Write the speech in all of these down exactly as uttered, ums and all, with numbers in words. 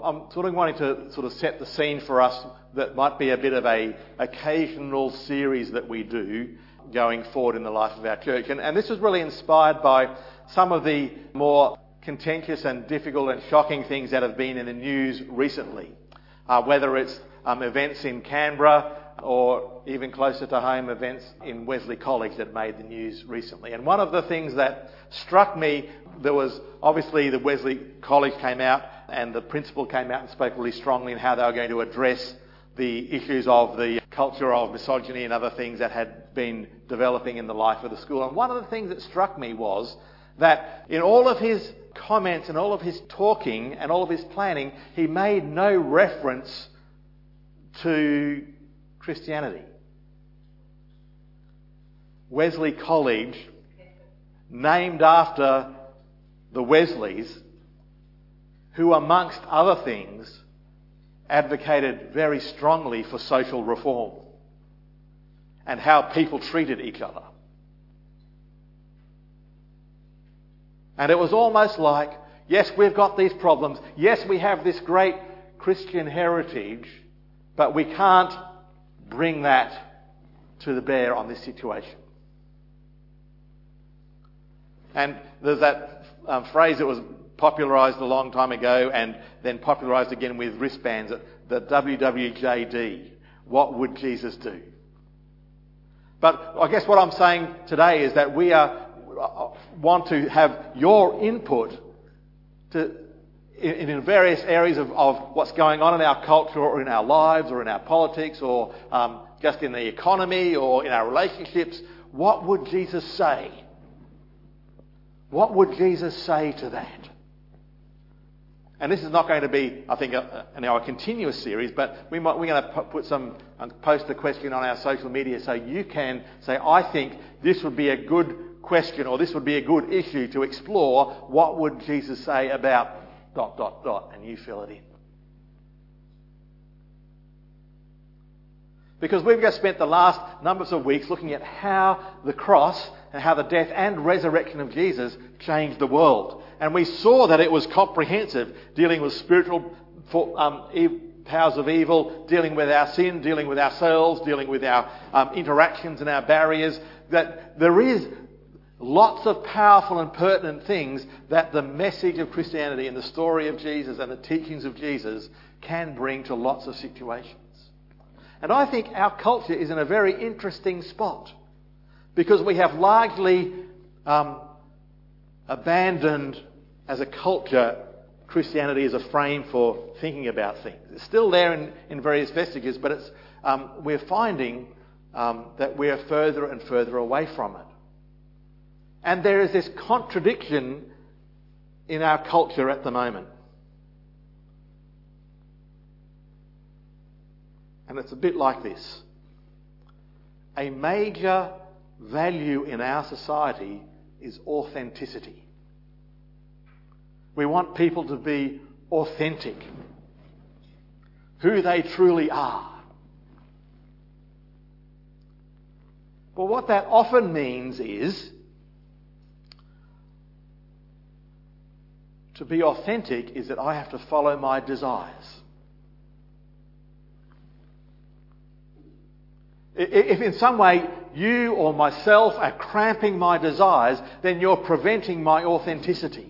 I'm sort of wanting to sort of set the scene for us that might be a bit of a occasional series that we do going forward in the life of our church. And, and this was really inspired by some of the more contentious and difficult and shocking things that have been in the news recently. Uh, whether it's um, events in Canberra or even closer to home, events in Wesley College that made the news recently. And one of the things that struck me, there was obviously the Wesley College came out and the principal came out and spoke really strongly in how they were going to address the issues of the culture of misogyny and other things that had been developing in the life of the school. And one of the things that struck me was that in all of his comments and all of his talking and all of his planning, he made no reference to Christianity. Wesley College, named after the Wesleys, who amongst other things advocated very strongly for social reform and how people treated each other. And it was almost like, yes, we've got these problems, yes, we have this great Christian heritage, but we can't bring that to the bear on this situation. And there's that um, phrase that was popularised a long time ago and then popularised again with wristbands, the W W J D. What would Jesus do? But I guess what I'm saying today is that we are want to have your input to in, in various areas of, of what's going on in our culture or in our lives or in our politics or um, just in the economy or in our relationships. What would Jesus say? What would Jesus say to that? And this is not going to be, I think, a, a, a continuous series, but we might, we're going to put some, uh, post a question on our social media so you can say, I think this would be a good question or this would be a good issue to explore. What would Jesus say about dot, dot, dot, and you fill it in. Because we've just spent the last numbers of weeks looking at how the cross and how the death and resurrection of Jesus changed the world. And we saw that it was comprehensive, dealing with spiritual um, powers of evil, dealing with our sin, dealing with ourselves, dealing with our um, interactions and our barriers. That there is lots of powerful and pertinent things that the message of Christianity and the story of Jesus and the teachings of Jesus can bring to lots of situations. And I think our culture is in a very interesting spot because we have largely um, abandoned as a culture Christianity as a frame for thinking about things. It's still there in, in various vestiges, but it's um, we're finding um, that we're further and further away from it. And there is this contradiction in our culture at the moment. And it's a bit like this. A major value in our society is authenticity. We want people to be authentic, who they truly are. But what that often means is to be authentic is that I have to follow my desires. If in some way you or myself are cramping my desires, then you're preventing my authenticity.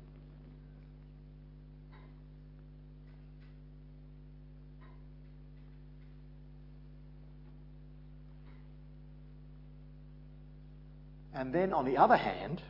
And then on the other hand,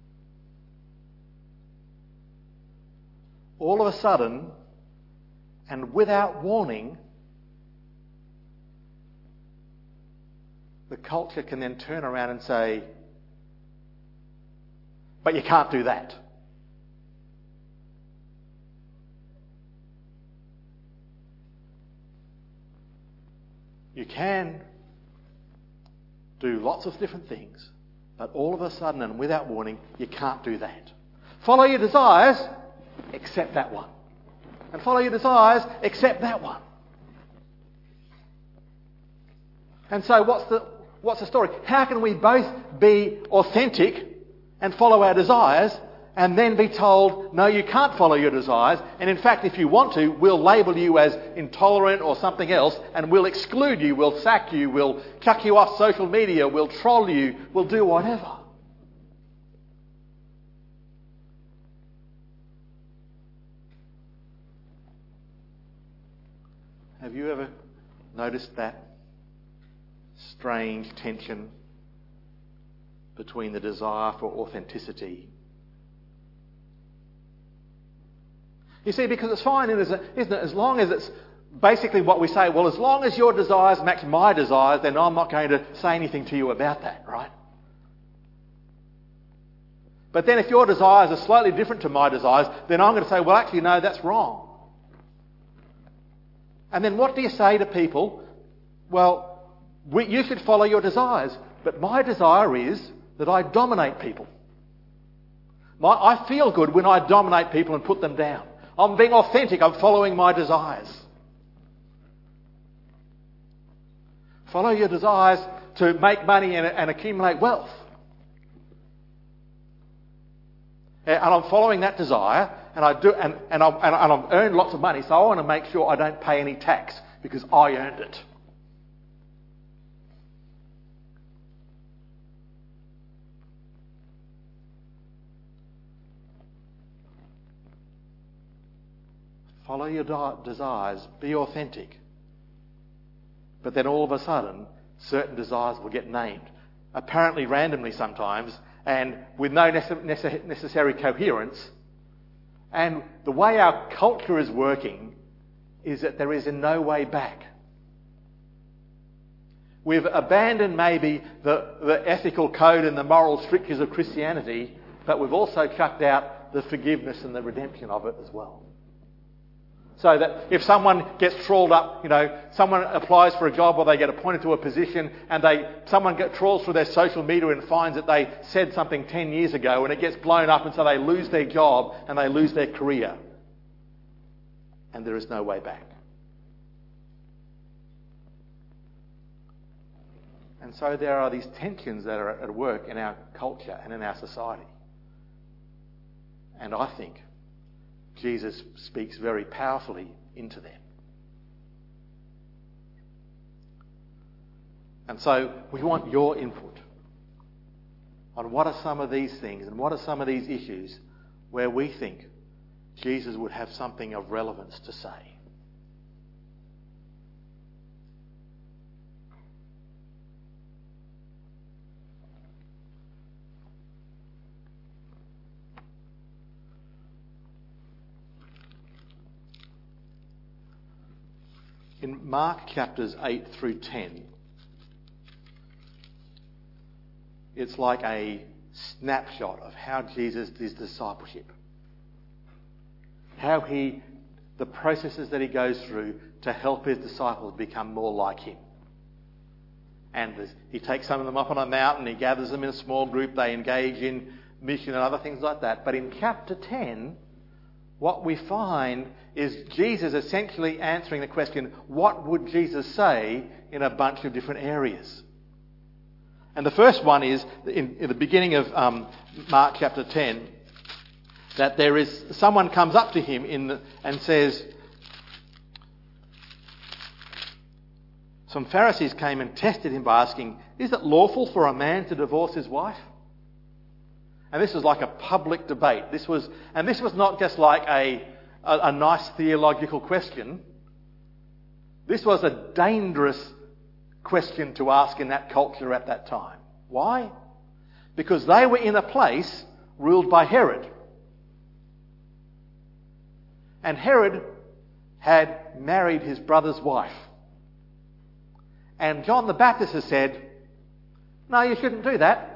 all of a sudden, and without warning, the culture can then turn around and say, but you can't do that. You can do lots of different things, but all of a sudden and without warning, you can't do that. Follow your desires, except that one. And follow your desires, except that one. And so what's the what's the story? How can we both be authentic and follow our desires and then be told, no, you can't follow your desires, and in fact, if you want to, we'll label you as intolerant or something else, and we'll exclude you, we'll sack you, we'll chuck you off social media, we'll troll you, we'll do whatever. Have you ever noticed that strange tension between the desire for authenticity? You see, because it's fine, isn't it? As long as it's basically what we say, well, as long as your desires match my desires, then I'm not going to say anything to you about that, right? But then if your desires are slightly different to my desires, then I'm going to say, well, actually, no, that's wrong. And then what do you say to people? Well, we, you should follow your desires, but my desire is that I dominate people. My, I feel good when I dominate people and put them down. I'm being authentic, I'm following my desires. Follow your desires to make money and, and accumulate wealth. And I'm following that desire, and I do, and, and, I've, and I've earned lots of money, so I want to make sure I don't pay any tax because I earned it. Follow your desires, be authentic. But then all of a sudden, certain desires will get named, apparently randomly sometimes, and with no necessary coherence. And the way our culture is working is that there is in no way back. We've abandoned maybe the, the ethical code and the moral strictures of Christianity, but we've also chucked out the forgiveness and the redemption of it as well. So that if someone gets trawled up, you know, someone applies for a job or they get appointed to a position and they someone get trawls through their social media and finds that they said something ten years ago and it gets blown up and so they lose their job and they lose their career. And there is no way back. And so there are these tensions that are at work in our culture and in our society. And I think Jesus speaks very powerfully into them. And so we want your input on what are some of these things and what are some of these issues where we think Jesus would have something of relevance to say. In Mark chapters eight through ten, it's like a snapshot of how Jesus did discipleship. How he, the processes that he goes through to help his disciples become more like him. And he takes some of them up on a mountain, he gathers them in a small group, they engage in mission and other things like that. But in chapter ten, what we find is Jesus essentially answering the question, what would Jesus say in a bunch of different areas? And the first one is, in, in the beginning of um, Mark chapter ten, that there is, someone comes up to him in the, and says, some Pharisees came and tested him by asking, is it lawful for a man to divorce his wife? And this was like a public debate. This was, and this was not just like a, a, a nice theological question. This was a dangerous question to ask in that culture at that time. Why? Because they were in a place ruled by Herod. And Herod had married his brother's wife. And John the Baptist has said, no, you shouldn't do that.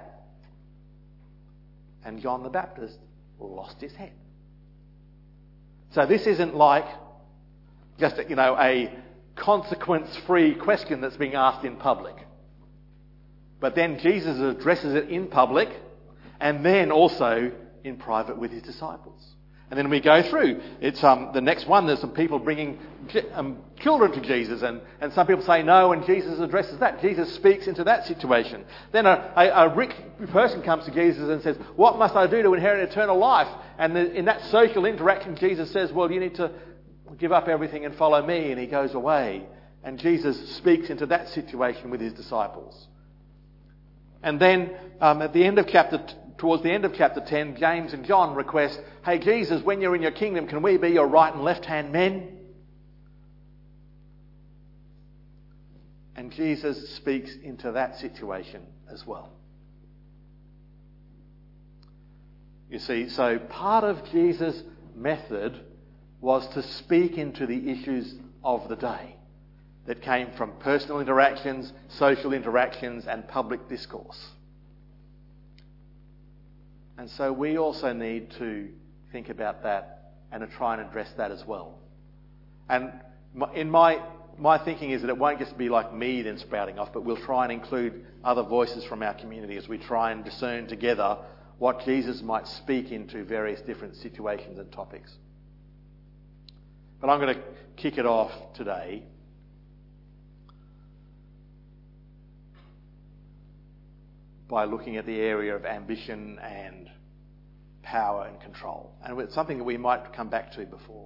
And John the Baptist lost his head. So this isn't like just, you know, a consequence-free question that's being asked in public. But then Jesus addresses it in public and then also in private with his disciples. And then we go through. It's um, the next one. There's some people bringing um, children to Jesus, and, and some people say no, and Jesus addresses that. Jesus speaks into that situation. Then a, a, a rich person comes to Jesus and says, "What must I do to inherit eternal life?" And the, in that social interaction, Jesus says, "Well, you need to give up everything and follow me." And he goes away. And Jesus speaks into that situation with his disciples. And then um, at the end of chapter t- towards the end of chapter ten, James and John request, "Hey Jesus, when you're in your kingdom, can we be your right and left hand men?" And Jesus speaks into that situation as well. You see, so part of Jesus' method was to speak into the issues of the day that came from personal interactions, social interactions, and public discourse. And so we also need to think about that and to try and address that as well. And in my my thinking is that it won't just be like me then spouting off, but we'll try and include other voices from our community as we try and discern together what Jesus might speak into various different situations and topics. But I'm going to kick it off today by looking at the area of ambition and power and control. And it's something that we might come back to before.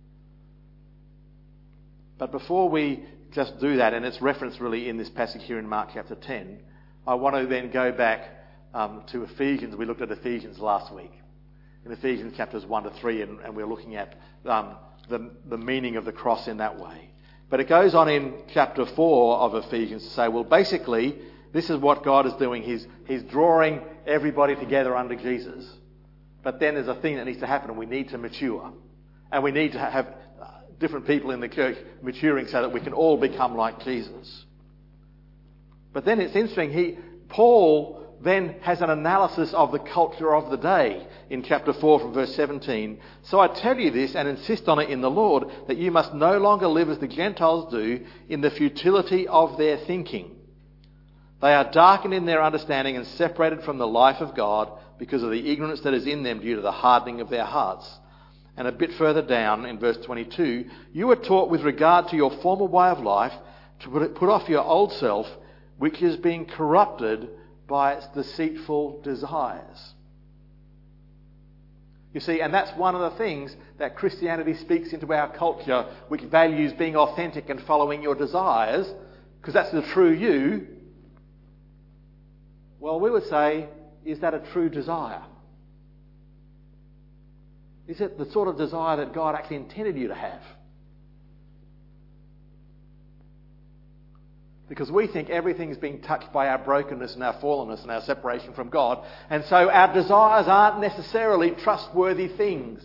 But before we just do that, and it's referenced really in this passage here in Mark chapter ten, I want to then go back um, to Ephesians. We looked at Ephesians last week. In Ephesians chapters one to three, and, and we're looking at um, the, the meaning of the cross in that way. But it goes on in chapter four of Ephesians to say, well, basically, this is what God is doing. He's, he's drawing everybody together under Jesus. But then there's a thing that needs to happen, and we need to mature. And we need to have different people in the church maturing so that we can all become like Jesus. But then it's interesting, he, Paul then has an analysis of the culture of the day in chapter four from verse seventeen. "So I tell you this and insist on it in the Lord, that you must no longer live as the Gentiles do in the futility of their thinking. They are darkened in their understanding and separated from the life of God because of the ignorance that is in them due to the hardening of their hearts." And a bit further down in verse twenty-two, "You were taught with regard to your former way of life to put, put off your old self, which is being corrupted by its deceitful desires." You see, and that's one of the things that Christianity speaks into our culture, which values being authentic and following your desires, because that's the true you. Well, we would say, is that a true desire? Is it the sort of desire that God actually intended you to have? Because we think everything's being touched by our brokenness and our fallenness and our separation from God. And so our desires aren't necessarily trustworthy things.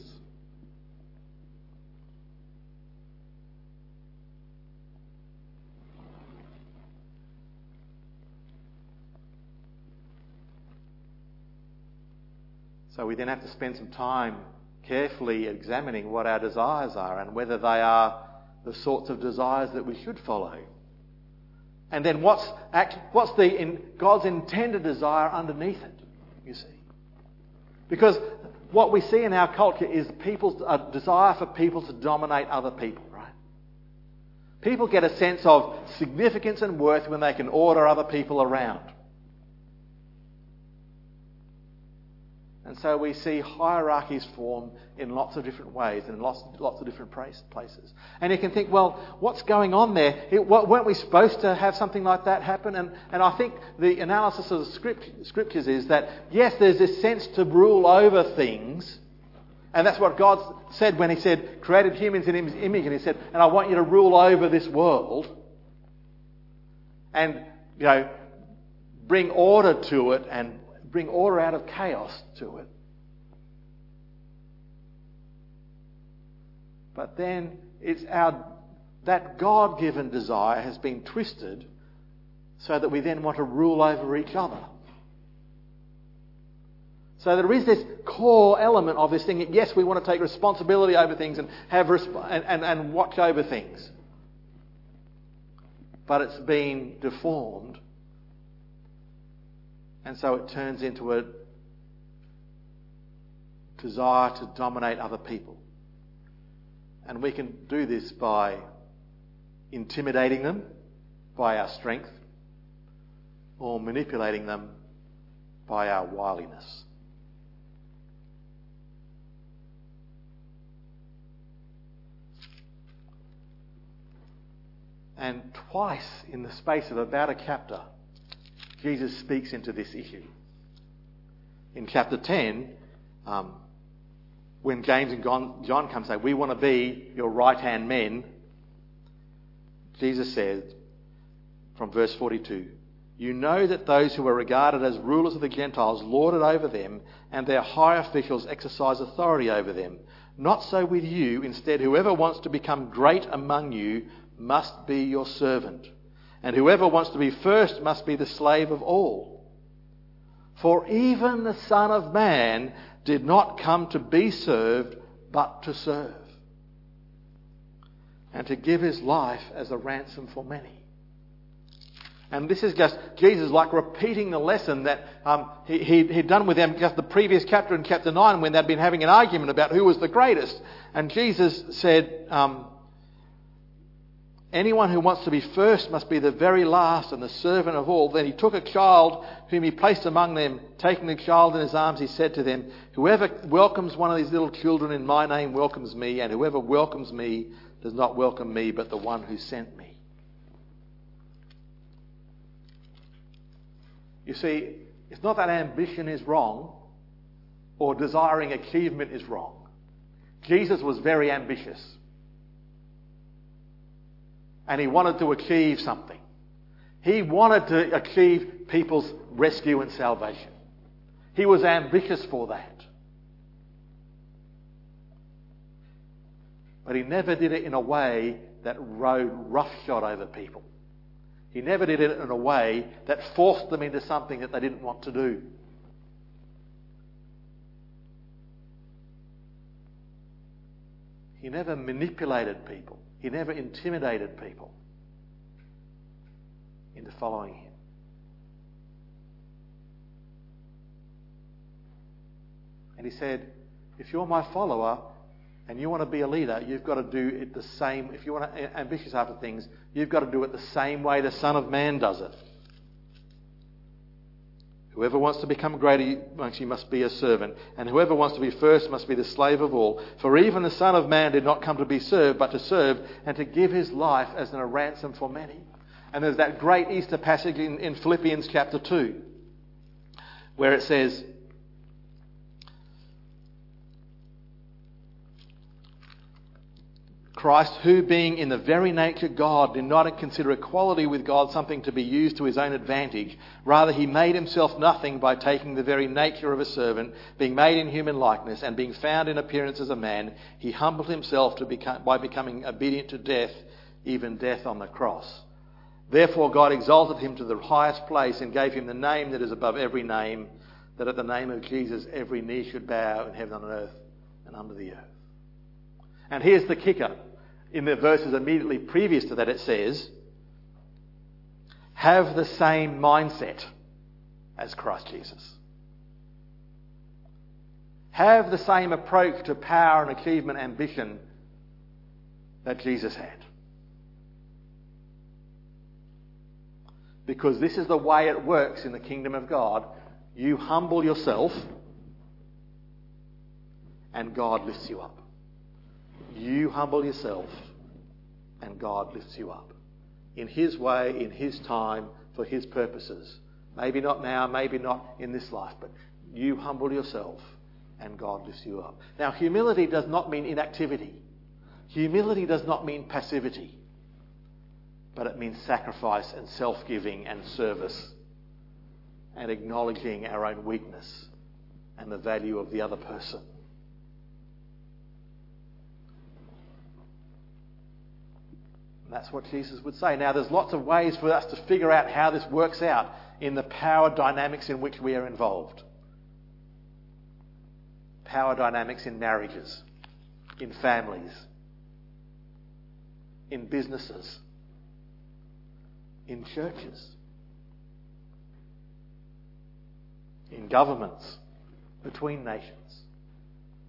So we then have to spend some time carefully examining what our desires are and whether they are the sorts of desires that we should follow. And then what's act, what's the in God's intended desire underneath it, you see. Because what we see in our culture is people's a desire for people to dominate other people, right? People get a sense of significance and worth when they can order other people around. And so we see hierarchies form in lots of different ways and in lots, lots of different places. And you can think, well, what's going on there? It, weren't we supposed to have something like that happen? And, and I think the analysis of the script, scriptures is that, yes, there's this sense to rule over things. And that's what God said when he said, created humans in his image. And he said, and I want you to rule over this world. And, you know, bring order to it and bring order out of chaos to it. But then it's our that God-given desire has been twisted so that we then want to rule over each other. So there is this core element of this thing that, yes, we want to take responsibility over things and have resp- and, and, and watch over things. But it's been deformed. And so it turns into a desire to dominate other people. And we can do this by intimidating them by our strength, or manipulating them by our wiliness. And twice in the space of about a chapter, Jesus speaks into this issue. In chapter ten, um, when James and John come and say, we want to be your right-hand men, Jesus said, from verse forty-two, you know that those who are regarded as rulers of the Gentiles lord it over them, and their high officials exercise authority over them. Not so with you. Instead, whoever wants to become great among you must be your servant. And whoever wants to be first must be the slave of all. For even the Son of Man did not come to be served, but to serve, and to give his life as a ransom for many. And this is just Jesus like repeating the lesson that um, he, he, he'd done with them just the previous chapter in chapter nine, when they'd been having an argument about who was the greatest. And Jesus said, um, anyone who wants to be first must be the very last and the servant of all. Then he took a child whom he placed among them. Taking the child in his arms, he said to them, whoever welcomes one of these little children in my name welcomes me, and whoever welcomes me does not welcome me, but the one who sent me. You see, it's not that ambition is wrong or desiring achievement is wrong. Jesus was very ambitious. And he wanted to achieve something. He wanted to achieve people's rescue and salvation. He was ambitious for that. But he never did it in a way that rode roughshod over people. He never did it in a way that forced them into something that they didn't want to do. He never manipulated people. He never intimidated people into following him. And he said, if you're my follower and you want to be a leader, you've got to do it the same. If you want to be ambitious after things, you've got to do it the same way the Son of Man does it. Whoever wants to become great amongst you must be a servant, and whoever wants to be first must be the slave of all. For even the Son of Man did not come to be served, but to serve, and to give his life as a ransom for many. And there's that great Easter passage in, in Philippians chapter two, where it says, Christ, who being in the very nature God, did not consider equality with God something to be used to his own advantage. Rather, he made himself nothing by taking the very nature of a servant, being made in human likeness, and being found in appearance as a man, he humbled himself to become, by becoming obedient to death, even death on the cross. Therefore God exalted him to the highest place and gave him the name that is above every name, that at the name of Jesus every knee should bow in heaven and on earth and under the earth. And here's the kicker. In the verses immediately previous to that, it says, have the same mindset as Christ Jesus. Have the same approach to power and achievement, ambition that Jesus had. Because this is the way it works in the kingdom of God. You humble yourself and God lifts you up. You humble yourself and God lifts you up. In his way, in his time, for his purposes. Maybe not now, maybe not in this life, but you humble yourself and God lifts you up. Now, humility does not mean inactivity. Humility does not mean passivity. But it means sacrifice and self-giving and service and acknowledging our own weakness and the value of the other person. That's what Jesus would say. Now, there's lots of ways for us to figure out how this works out in the power dynamics in which we are involved. Power dynamics in marriages, in families, in businesses, in churches, in governments, between nations.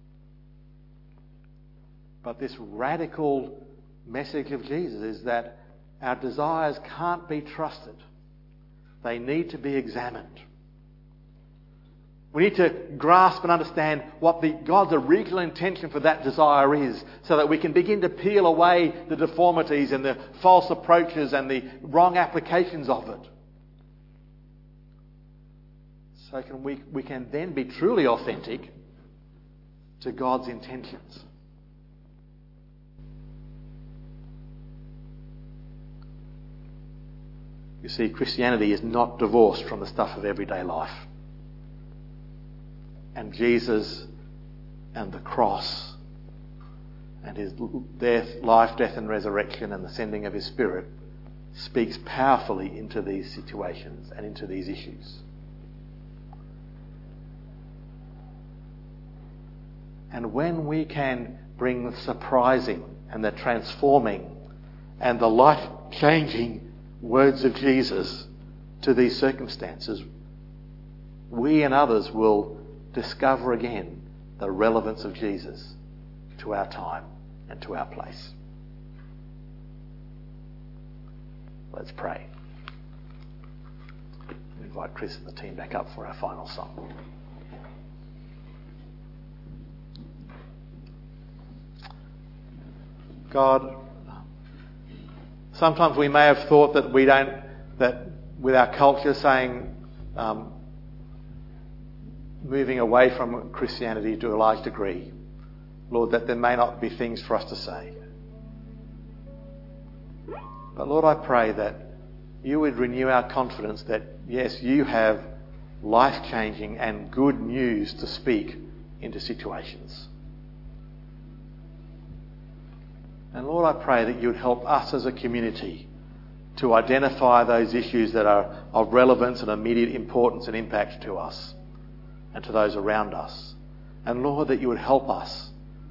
But this radical message of Jesus is that our desires can't be trusted. They need to be examined. We need to grasp and understand what the, God's original intention for that desire is, so that we can begin to peel away the deformities and the false approaches and the wrong applications of it. So can we, we can then be truly authentic to God's intentions. You see, Christianity is not divorced from the stuff of everyday life. And Jesus and the cross and his death, life, death and resurrection and the sending of his Spirit speaks powerfully into these situations and into these issues. And when we can bring the surprising and the transforming and the life-changing words of Jesus to these circumstances, we and others will discover again the relevance of Jesus to our time and to our place. Let's pray. I invite Chris and the team back up for our final song. God, sometimes we may have thought that we don't, that with our culture saying, um, moving away from Christianity to a large degree, Lord, that there may not be things for us to say. But Lord, I pray that you would renew our confidence that, yes, you have life-changing and good news to speak into situations. And Lord, I pray that you would help us as a community to identify those issues that are of relevance and immediate importance and impact to us and to those around us. And Lord, that you would help us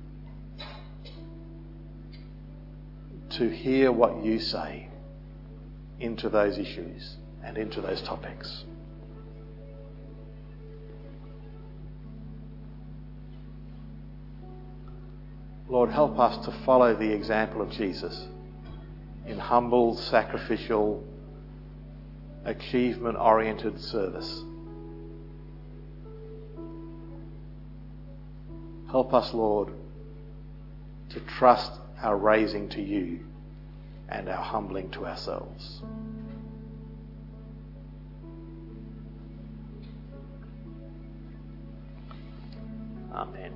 to hear what you say into those issues and into those topics. Lord, help us to follow the example of Jesus in humble, sacrificial, achievement-oriented service. Help us, Lord, to trust our raising to you and our humbling to ourselves. Amen.